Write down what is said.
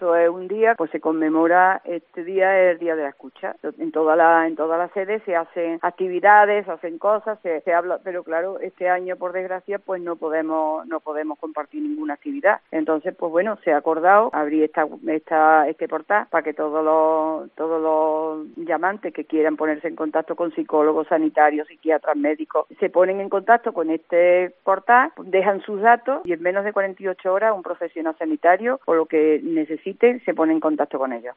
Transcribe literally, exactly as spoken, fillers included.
agosto es un día, pues se conmemora, este día es el Día de la Escucha. En toda la, en todas las sedes se hacen actividades, se hacen cosas, se, se habla, pero claro, este año por desgracia pues no podemos, no podemos compartir ninguna actividad. Entonces, pues bueno, se ha acordado abrir esta, esta, este portal para que todos los, todos los llamantes que quieran ponerse en contacto con psicólogos, sanitarios, psiquiatras, médicos, se ponen en contacto con este portal, dejan sus datos y en menos de cuarenta y ocho horas un profesional sanitario o lo que necesiten se pone en contacto con ellos.